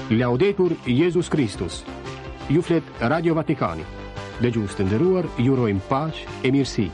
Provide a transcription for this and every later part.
Laudetur Jesus Christus. Ju flet Radio Vatikani. Dëgjues të nderuar, ju urojmë paqë e mirësi.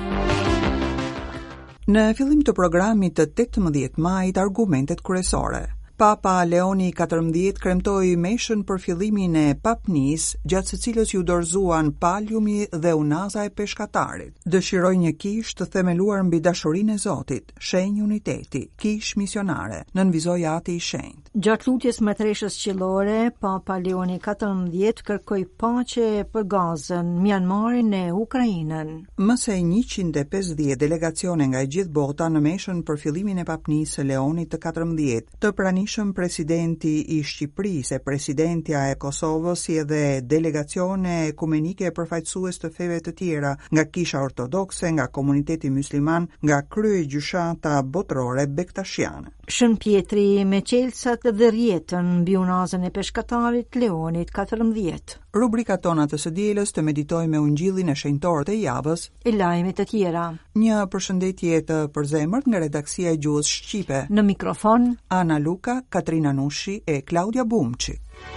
Në fillim të programit të 18 majit, argumentet kryesore. Papa Leoni XIV kremtoi meshën për fillimin e papnis, gjatë së cilës ju dorëzuan paliumi dhe unaza e peshkatarit. Dëshiroi një kishë të themeluar mbi dashurinë e Zotit, shenjë uniteti, kishë misionare, nënvizoi Ati i Shenjtë. Gjatë lutjes mbretëreshës qiellore, Papa Leoni XIV kërkoi paqe për Gazën, Myanmarin e Ukrainën. Më së 150 delegacione nga e gjithë bota në meshën për fillimin e papnisë së Leonit të 14, të pranishëm presidenti i Shqipërisë, presidentja e Kosovës, si edhe delegacione ekumenike përfaqësues të feve të tjera, nga Kisha Ortodokse, nga komuniteti musliman, nga kryegjyshata botërore bektashiane. Shën Pietri me qelësat dhe rjetën mbi unazën e peshkatarit Leonit XIV. Rubrikat tona të së dielës të meditojmë me ungjillin e shenjtorët e javës e lajmet të tjera. Një përshëndetje të përzemërt nga redaksia e gjuhës shqipe. Në mikrofon Ana Luka, Katrina Nushi e Claudia Bumçi.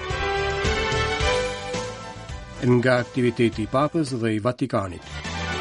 Nga aktiviteti i Papës dhe i Vatikanit.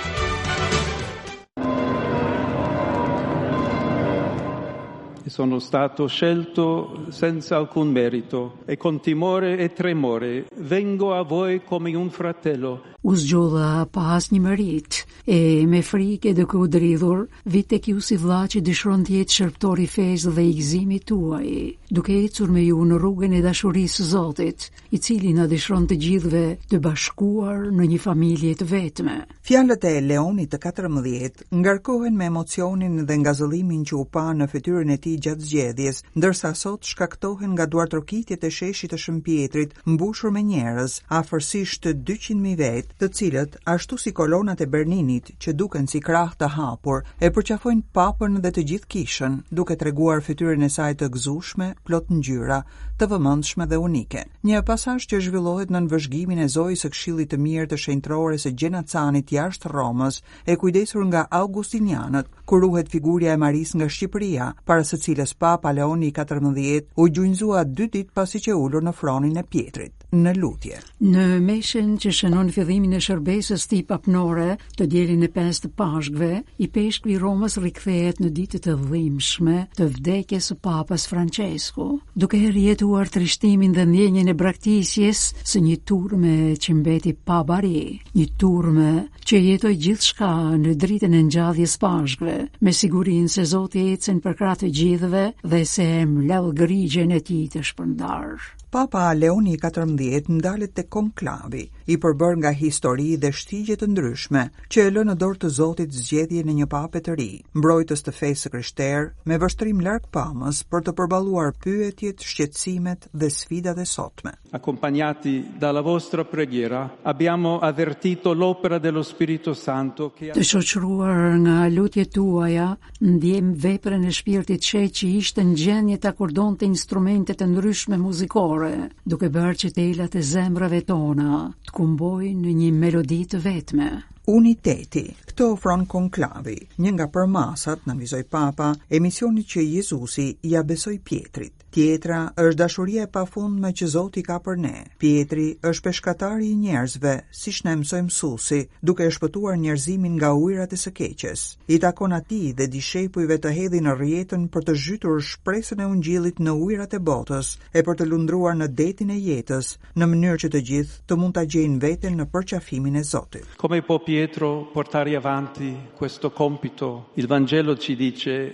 Sono stato scelto senza alcun merito e con timore e tremore vengo a voi come un fratello. U zgjodha pa asnjë merit e me frikë dhe u dridhur vit tek ju si vëlla që dëshiron të jetë shërptor i fesë dhe i gëzimit tuaj, duke ecur me ju në rrugën e dashurisë së Zotit, i cili na dëshiron të gjithëve të bashkuar në një familje të vetme. Fjalët e Leonit të 14 ngarkohen me emocionin dhe ngazëllimin që u pa në fytyrën e tij gjatë zgjedhjes, ndërsa sot shkaktohen nga duartrokitjet e sheshit të Shën Pietrit, mbushur me njerëz, afërsisht 200.000 vetë, të cilët, ashtu si kolonat e Berninit, që duken si krah të hapur, e përqafojnë papën dhe të gjithë kishën, duke treguar fytyrën e saj të gëzueshme, plot ngjyra, të vëmendshme dhe unike. Një pasazh që zhvillohet në vëzhgimin e zojës së Këshillit të Mirë të shenjtërores së Gjenacanit jashtë Romës, e kujdesur nga augustinianët, kur ruhet figurja e Marisë nga Shqipëria, para së cilës Papa Leoni XIV u gjunjëzua 2 ditë pasi që ulur në fronin e Pietrit në lutje. Në meshën që shënon fillimin e shërbesës tij papnore, të dielin e 5 të Pashkve, i peshku i Romës rikthehet në ditët e dhimbshme të vdekjes së Papës Francesku, duke rjetuar trishtimin dhe ndjenjen e braktisjes së një turme që mbeti pa bari, një turme që jetoi gjithçka në dritën e ngjalljes Pashkve, me sigurinë se Zoti ecën për krah të gjithëve dhe se mlell grigjen e tij të shpërndar. Papa Leoni XIV ndalet te konklavi, i përbër nga histori dhe shtigje të ndryshme, që e lë në dorë të Zotit zgjedhjen e një pape të ri, mbrojtës të fesë së krishterë, me vështrim larg pamës për të përballuar pyetjet, shqetësimet dhe sfidat e sotme. Accompagnati dalla vostra preghiera, abbiamo avvertito l'opera dello Spirito Santo che Të shoqëruar nga lutjet tuaja, ndjem veprën e Shpirtit Shenjtë që ishte në gjendje të akordonte instrumente të ndryshme muzikore, duke bërë që telat e zemrave tona të kumbojnë në një melodi të vetme. Uniteti, këtë ofron konklavi, një nga përmasat, nënvizoi Papa, emisionit që Jezusi ja besoi Pietrit. Tjetra është dashuria e pafundme që Zoti ka për ne. Pietri është peshkatari i njerëzve, siç na mësoi mësuesi, duke e shpëtuar njerëzimin nga ujërat e së keqes. I takon atij dhe dishepujve të hedhin në rrjetën për të zhytur shpresën e ungjillit në ujërat e botës e për të lundruar në detin e jetës, në mënyrë që të gjithë të mund ta gjejnë veten në përqafimin e Zotit. Come può Pietro portare avanti questo compito? Il Vangelo ci dice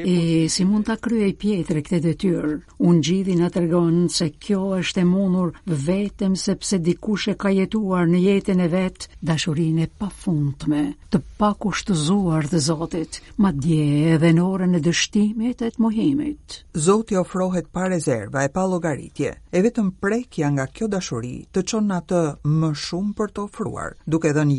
E si mund ta kryej Pietri këtë detyrë? Ungjilli na tregon se kjo është e mundur vetëm sepse dikush e ka jetuar në jetën e vet dashurinë e pafundme, të pakushtëzuar të Zotit, madje edhe në orën e dështimit e të mohimit. Zoti ofrohet pa rezerva e pa llogaritje, e vetëm prekja nga kjo dashuri të çon atë më shumë për të ofruar, duke dhënë jetën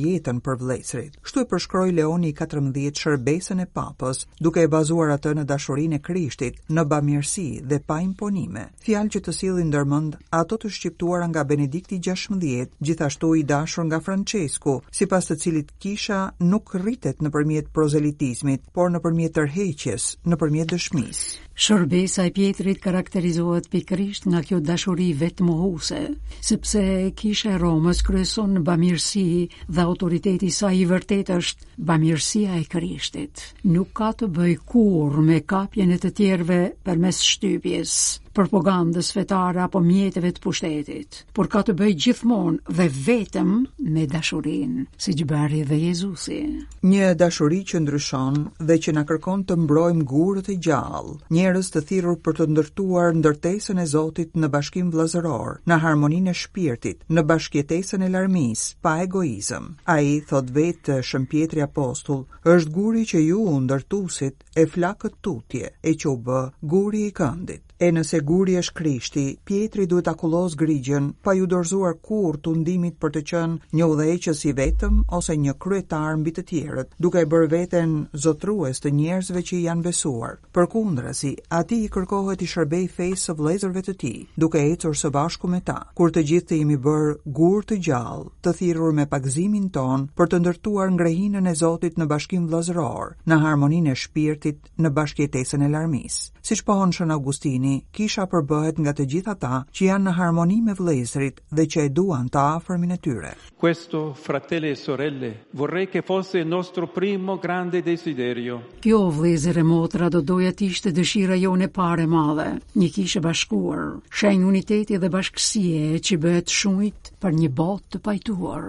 për vëllezërit. Kështu e përshkroi Leoni XIV shërbesën e papës, duke e bazuar atë në dashurinë e Krishtit, në bamirësi dhe pa imponime. Fjalë që të sillin ndërmend ato të shqiptuara nga Benedikti XVI, gjithashtu i dashur nga Francesku, sipas të cilit kisha nuk rritet nëpërmjet prozelitizmit, por nëpërmjet tërheqjes, nëpërmjet dëshmisë. Shërbesa e Pjetrit karakterizohet pikërisht nga kjo dashuri vetmohuese, sepse kisha e Romës kryeson në bamirësi dhe autoriteti i saj i vërtet është bamirësia e Krishtit. Nuk ka të bëj kurrë me kapjen e të tjerëve përmes shtypjes, propagandës fetare apo mjeteve të pushtetit, por ka të bëj gjithmonë dhe vetëm me dashurinë, siç bëri dhe Jezusi. Një dashuri që ndryshon dhe që na kërkon të mbrojmë gurët e gjallë, njerëz të thirrur për të ndërtuar ndërtesën e Zotit në bashkim vëllazëror, në harmoninë e shpirtit, në bashkëjetesën e larmisë, pa egoizëm. Ai thot vetë Shën Pjetri Apostull, është guri që ju ndërtuesit e flakët tutje, e që u bë guri i këndit. E nëse guri është Krishti, Pjetri duhet akullos grigjen, pa ju dorëzuar kurrë tundimit për të qenë një udhëheqës i vetëm ose një kryetar mbi të tjerët, duke e bërë veten zotrues të njerëzve që i janë besuar. Përkundrazi, atij i kërkohet i shërbej fesë së vëllezërve të tij, duke ecur së bashku me ta, kur të gjithë të jemi bërë gur të gjallë, të thirrur me pagëzimin ton për të ndërtuar ngrehinën e Zotit në bashkim vëllazëror, në harmoninë e shpirtit, në bashkëjetesën e larmisë. Siç pohon Shën Augustini, kisha përbëhet nga të gjithë ata që janë në harmoni me vëllezërit dhe që e duan të afërmin e tyre. Questo, fratelli e sorelle, vorrei che fosse il nostro primo grande desiderio. Kjo, vëllezër e motra, do doja të ishte dëshira jone parë e madhe, një kishë bashkuar, shenjë uniteti dhe bashkësie që bëhet shumit për një botë të pajtuar.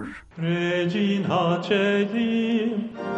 Regina Celi,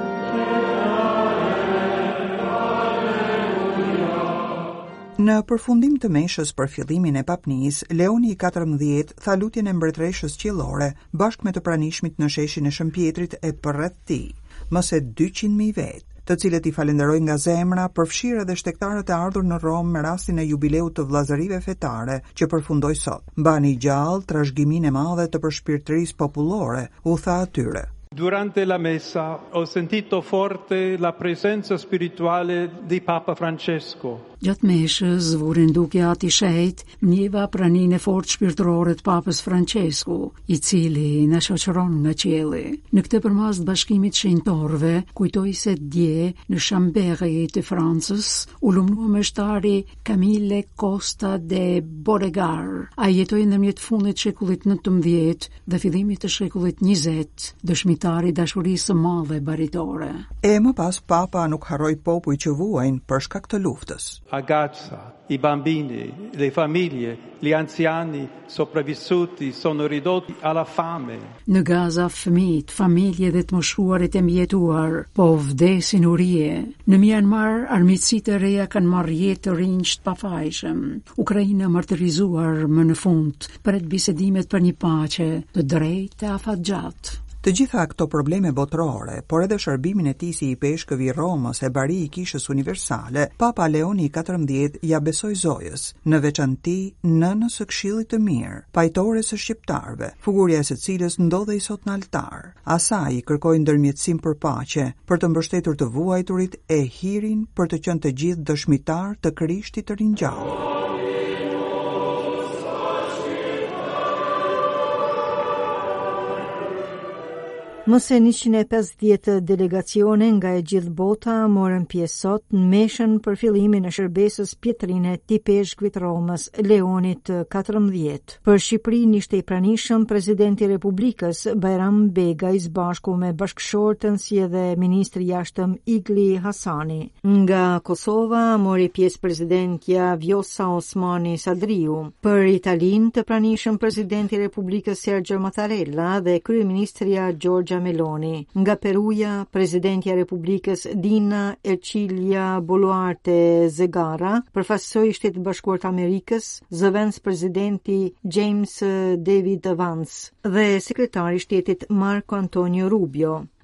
Në përfundim të meshës për fillimin e papnisë, Leoni XIV tha lutjen e mbretëreshës qiellore bashkë me të pranishmit në sheshin e Shën Pjetrit e përreth tij, më se 200.000 vetë, të cilët i falenderoj nga zemra, përfshirë edhe shtektarët e ardhur në Rom me rastin e jubileut të vllazërive fetare që përfundoi sot. Mbani gjallë trashëgiminë e madhe të përshpirtërisë popullore, u tha atyre. Durante la messa ho sentito forte la presenza spirituale di Papa Francesco. Gjatë meshës, zvurin duke ati shejt, njeva praninë e fort shpirtërore të Papës Francesku, i cili në shoqëron nga qielli. Në këtë përmas të bashkimit shenjtorëve, kujtoi se dje në Chambéry të Francës, u lumnua meshtari Camille Costa de Beauregard. Ai jetoi ndërmjet fundit të shekullit 19 dhe fillimit të shekullit 20, dëshmitari i dashurisë së madhe baritore. E më pas Papa nuk harroi popuj që vuajnë për shkak të luftës. A Gaza, i bambini, le famiglie, gli anziani sopravvissuti sono ridotti alla fame. Në Gaza, fëmijët, familje dhe të moshuarit e mjetuar, po vdesin urije. Në Myanmar, armiqësitë e reja kanë marrë jetë të rinj të pafajshëm. Ukraina martirizuar më në fund, pret bisedimet për një paqe të drejtë e afatgjat. Të gjitha këto probleme botërore, por edhe shërbimin e tij si i peshkëve i Romës e bari i kishës universale, Papa Leoni XIV ja besoi Zojës, në veçanti nënës së Këshillit të Mirë, pajtores së shqiptarëve, figurja e së cilës ndodhej sot në altar. Asaj i kërkoi ndërmjetësim për paqe, për të mbështetur të vuajturit e hirin për të qenë të gjithë dëshmitar të Krishtit të ringjallë. Më se 150 delegacione nga e gjithë bota morën pjesë sot në meshën për fillimin e shërbesës pjetrine të peshkvit Romës Leonit XIV. Për Shqipërinë ishte i pranishëm presidenti i Republikës Bajram Bega i bashku me bashkëshortën si edhe ministri i jashtëm Igli Hasani. Nga Kosova mori pjesë presidentja Vjosa Osmani Sadriu. Për Italinë të pranishëm presidenti i Republikës Sergio Mattarella dhe kryeministria Giorgia Meloni. Nga Peruja, presidentja e Republikës Dina Ercilia Boluarte Zegara, përfaqësoi Shtetet Bashkuara të Amerikës, zëvendës presidenti James David Vance dhe sekretari i shtetit Marco Antonio Rubio.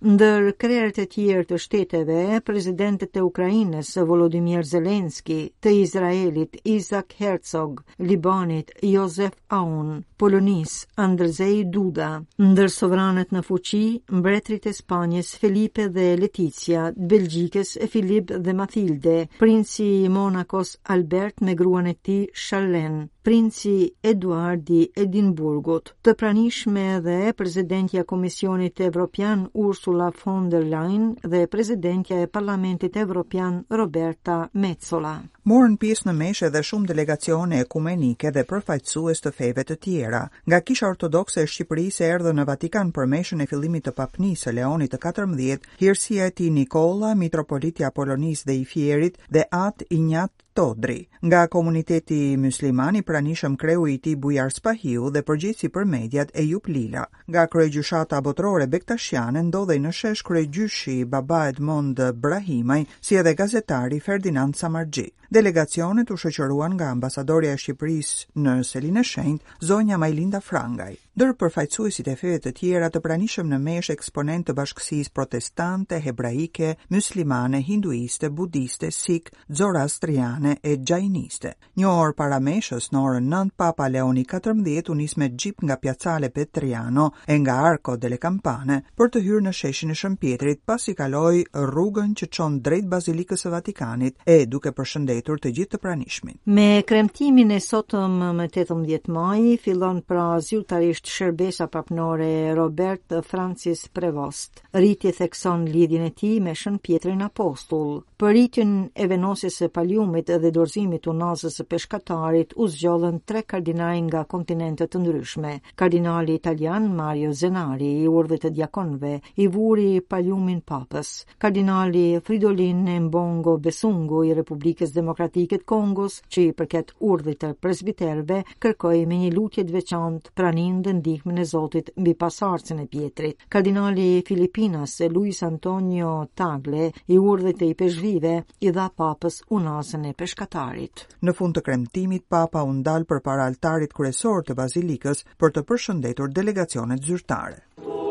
Ndër krerët e tjerë të shteteve, presidentët e Ukrainës Volodymyr Zelensky, të Izraelit Isaac Herzog, Libanit Joseph Aoun, Polonisë Andrzej Duda, ndër sovranët në fuqi, mbretërit e Spanjës Felipe dhe Letizia, Belgjikës Filip dhe Mathilde, princi Monakos Albert me gruan e tij Charlene, princi Eduardi Edinburgut, të pranishme dhe presidentja Komisionit Evropian Ursula von der Leyen dhe presidentja e Parlamentit Evropian Roberta Metsola. Morën pjesë në meshë edhe shumë delegacione ekumenike dhe përfaqësues të feve të tjera. Nga Kisha Ortodokse e Shqipërisë erdhën në Vatikan për meshën e fillimit të Papnisë së Leonit të 14, hirësia e tij Nikola, mitropoliti Apolonis dhe i Fierit dhe At Injat Todri. Nga komuniteti musliman i pranishëm kreu i tij Bujar Spahiu dhe përgjegjësi për mediat Ejup Lila. Nga kryegjyshata botërore Bektashiane ndodhej në shesh kryegjyshi Baba Edmond Brahimaj, si edhe gazetari Ferdinand Samargji. Delegacionet u shoqëruan nga ambasadorja e Shqipërisë në Selinë e Shenjtë, zonja Majlinda Frangaj. Ndër përfaqësuesit e feve të tjera të pranishëm në meshë eksponent të bashkësisë protestante, hebraike, muslimane, hinduiste, budiste, sik, zoroastriane e xhainiste. Një orë para meshës, në orën 9, Papa Leoni XIV u nis me xhip nga Piazzale Petriano e nga Arco delle Campane për të hyrë në sheshin e Shënpietrit, pasi kaloi rrugën që çon drejt Bazilikës së Vatikanit e duke përshëndetur të gjithë të pranishmin. Me kremtimin e sotëm më 18 maj fillon pra zyrtarisht shërbesa papnore Robert Francis Prevost. Rritje thekson lidhjen e tij me Shënpietrin Apostull. Për rritjen e venosjes së Paliumit dhe dorëzimit unazës së Peshkatarit u zgjollën 3 kardinaj nga kontinente të ndryshme. Kardinali italian Mario Zenari i urdhit të diakonëve i vuri Paliumin papës. Kardinali Fridolin Mbongo Besungu i Republikës Demokratike të Kongos, që i përket urdhit të presbiterëve, kërkoi me një lutje të veçantë praninë dhe ndihmën e Zotit mbi pasardhësin e Pietrit. Kardinali Filipinas Luis Antonio Tagle i urdhit të i peshvive i dha papës unazën e Peshkatarit. Në fund të kremtimit, Papa u ndal përpara altarit kryesor të Bazilikës për të përshëndetur delegacionet zyrtare.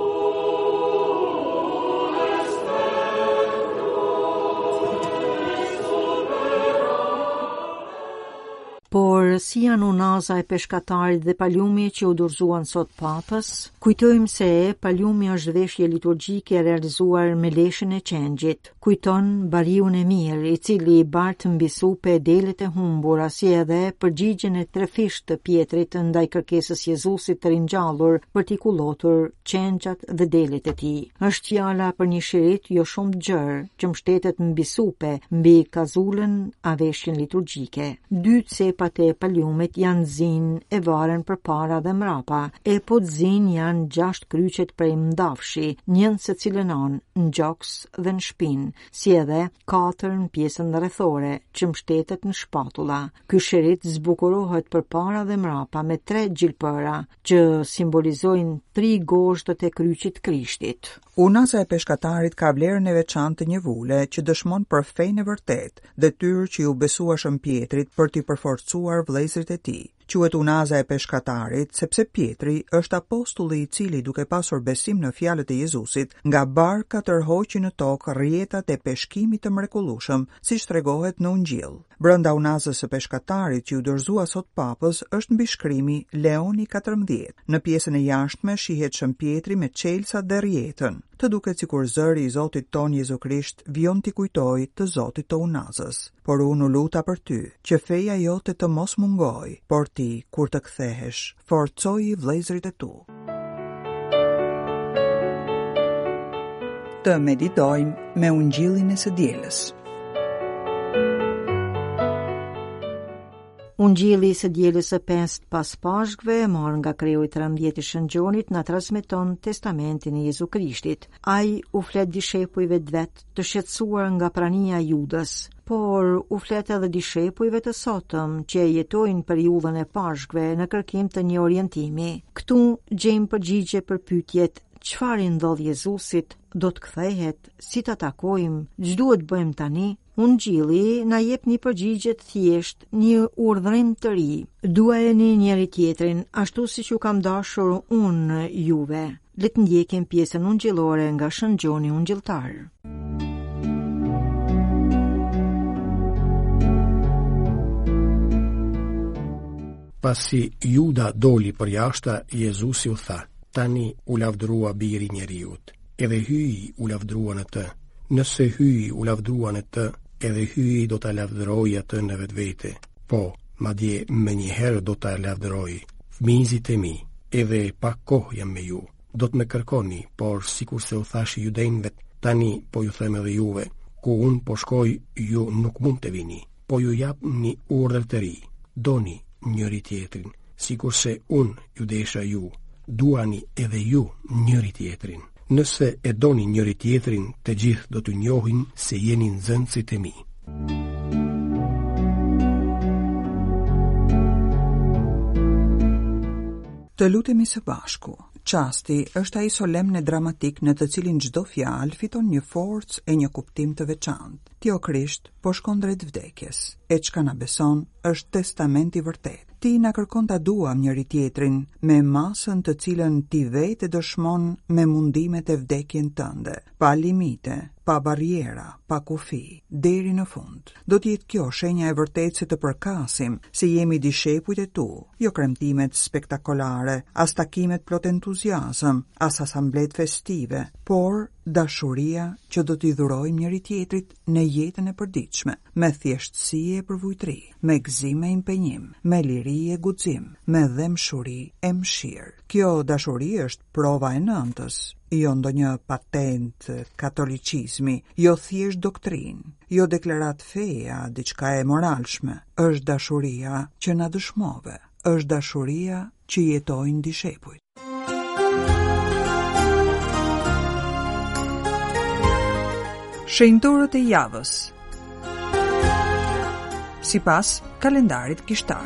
Por si janë unaza e Peshkatarit dhe Paliumi që u dorëzuan sot papës? Kujtojmë se Paliumi është veshje liturgjike e realizuar me leshin e qengjit. Kujton bariun e mirë, i cili i bart mbi supe delet e humbura, si edhe përgjigjen e trefisht të Pietrit ndaj kërkesës Jezusit të ringjallur për t'i kullotur qengjat dhe delet e tij. Është fjala për një shirit jo shumë gjerë, që mbështetet mbi supe, mbi kazulën a veshjen liturgjike. Dytë sepat e Paliumit janë zin e varen përpara dhe mrapa, e po zin janë 6 kryqet prej mdafshi, njën se cilën anë, në gjoks dhe në shpinë, si edhe 4 në pjesën rrethore, që mbështetet në shpatula. Ky shirit zbukurohet përpara dhe mrapa me 3 gjilpëra, që simbolizojnë 3 goshtët e kryqit Krishtit. Unaza e Peshkatarit ka vlerën e veçantë të një vule që dëshmon për fejnë e vërtet, detyrë që ju besua Shënpietrit për t'i përforcuar vëllezërit e tij. Quhet unaza e Peshkatarit sepse Pietri është apostulli i cili, duke pasur besim në fjalët e Jezusit, nga barka tërhoqi në tokë rrjetat e peshkimit të mrekullueshëm, siç tregohet në Ungjil. Brenda unazës së Peshkatarit që u dorëzua sot papës është mbishkrimi Leoni XIV. Në pjesën e jashtme shihet Shënpietri me çelësa dhe rrjetën, të duket sikur zëri i Zotit ton Jezu Krisht vjon t'i kujtoj të Zotit të unazës. Por unë luta për ty, që feja jote të mos mungoj, por ti, kur të kthehesh, forcoji vëllezërit e tu. Të meditojmë me Ungjillin e së dielës. Ungjilli i së dielës së 5 pas Pashkëve, marrë nga kreu i 13 i Shëngjonit, na transmeton testamentin e Jezu Krishtit. Ai u flet dishepujve të vet, të shqetësuar nga prania e Judas, por u flet edhe dishepujve të sotëm që jetojnë periudhën e Pashkëve në kërkim të një orientimi. Këtu gjejmë përgjigje për pyetjet: çfarë i ndodh Jezusit? Do të kthehet? Si ta takojmë? Ç'duhet bëjmë tani? Ungjilli na jep një përgjigje të thjesht, një urdhërim të ri. Duajeni njëri tjetrin ashtu siç ju kam dashur unë juve. le të ndjekim pjesën ungjillore nga Shën Gjoni Ungjilltar. Pasi Juda doli për jashtë, Jezusi u tha: "Tani u lavdërua biri i njeriut, edhe hyi u lavdërua në të. Nëse hyi u lavdërua në të, edhe hyi do ta lavdëroj atë në vetvete. Po, madje më njëherë do ta lavdëroj. Fëmijët e mi, edhe pak kohë jam me ju. Do të më kërkoni, por sikur se u thash judejnëve, tani po ju them edhe juve, ku unë po shkoj, ju nuk mund të vini, po ju jap një urdhër të ri. Doni njëri tjetrin, sikur se unë ju desha ju, duani edhe ju njëri tjetrin. Nëse e doni njëri tjetrin, të gjithë do të njohin se jeni nxënësit e mi." Të lutemi së bashku. Çasti është ai solemn e dramatik në të cilin çdo fjalë fiton një forcë e një kuptim të veçantë. Ti o Krisht, po shkon drejt vdekjes. E çka na beson është testamenti i vërtet. Ti na kërkon ta duam njëri tjetrin me masën të cilën ti vetë dëshmon me mundimet e vdekjen tënde, pa limite, pa barriera, pa kufi, deri në fund. Do të jetë kjo shenja e vërtetë se të përkasim se jemi dishepujt e tu, jo kremtimet spektakolare, as takimet plot entuziazëm, as asamblet festive, por dashuria që do t'i dhurojmë njëri tjetrit në jetën e përditshme, me thjeshtësi e përvujtëri, me gëzim e impenjim, me liri e guxim, me dëmshuri e mëshirë. Kjo dashuri është prova e nëntës, jo ndonjë patent katolicizmi, jo thjesht doktrinë, jo deklarat feja, diçka e moralshme. Është dashuria që na dëshmove, është dashuria që jetojnë dishepujt. Shenjtorët e javës sipas kalendarit kishtar.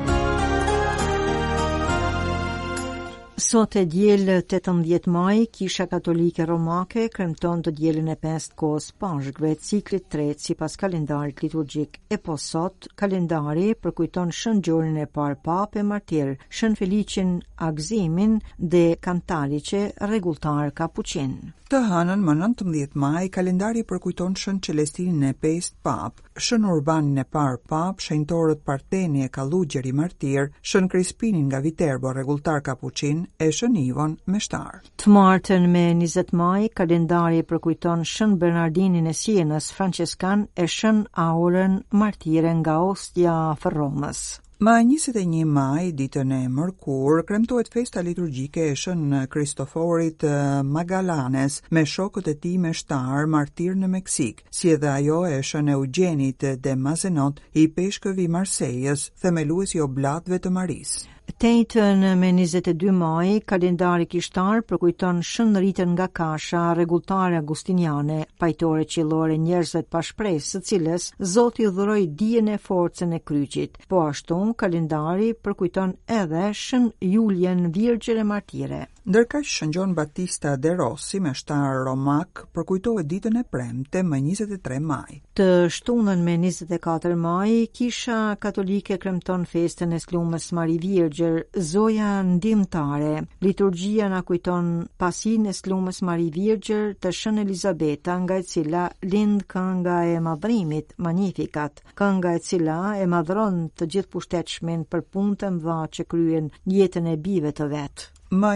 Sot e diel 18 maj, Kisha Katolike Romake kremton të dielin e 5 kohës pashkve, ciklit 3 sipas kalendarit liturgjik. E po sot, kalendari përkujton Shën Gjorin e parë papë e martir, Shën Felicin Agzimin dhe Kantaliqe, rregulltar kapuqin. Të hënën më 19 maj, kalendari përkujton Shën Celestinin e 5 pap, Shën Urbanin e parë pap, shenjtorët Parteni e Kallugjeri martir, Shën Krispinin nga Viterbo, rregulltar kapuqin, e Shën Ivon meshtar. Të martën me 20 maj, kalendari përkujton Shën Bernardinin e Sienës, franceskan, e Shën Aurën martire nga Ostia Ferromës. Ma 21 maj, ditën e mërkur, kremtohet festa liturgjike e Shën Kristoforit Magallanes me shokët e tij meshtar martir në Meksik, si edhe ajo e Shën Eugenit de Mazenot i peshkëve i Marsejës, themeluesi i oblatëve të Marisë. Tejtën me 22 maj, kalendari kishtar përkujton Shën Ritën nga Kasha, rregulltare agustiniane, pajtore qiellore njerëzve pa shpresë, së cilës Zoti dhuroi dijen e forcën e kryqit. Po ashtu, kalendari përkujton edhe Shën Julien Virgjëre martire. Ndërkaq Shën Gjon Battista de Rossi, meshtar romak, përkujtohet ditën e premte më 23 maj. Të shtunën me 24 maj, Kisha Katolike kremton festën e Slumës Mari Virgjër, Zoja ndihmtare. Liturgjia na kujton pasinë e Slumës Mari Virgjër të Shën Elizabeta, nga e cila lind kënga e madhrimit Magnificat, kënga e cila e madhron të gjithë pushtetshmin për punë të mëdha që kryen jetën e bijve të vet. Më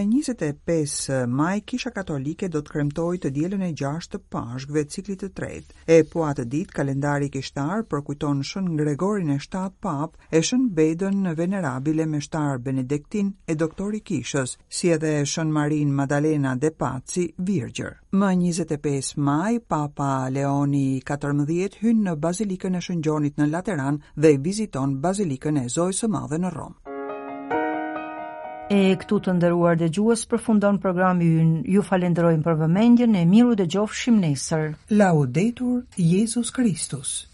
25 maj, Kisha Katolike do të kremtojë të dielën e 6 të pashkve, ciklit të tretë. E po atë ditë, kalendari kishtar përkujton Shën Gregorin e 7 pap, e Shën Bedën venerabile meshtar Benediktin e doktori Kishës, si edhe Shën Marin Maddalena de Pazzi Virgjër. Më 25 maj, Papa Leoni XIV hyn në Bazilikën e Shën Gjonit në Lateran dhe viziton Bazilikën e Zojës së Madhe në Rom. E këtu të nderuar dëgjues, përfundon programi ynë. Ju falenderojmë për vëmendjen, e miru dëgjofshim nesër. Laudetur Jesus Christus.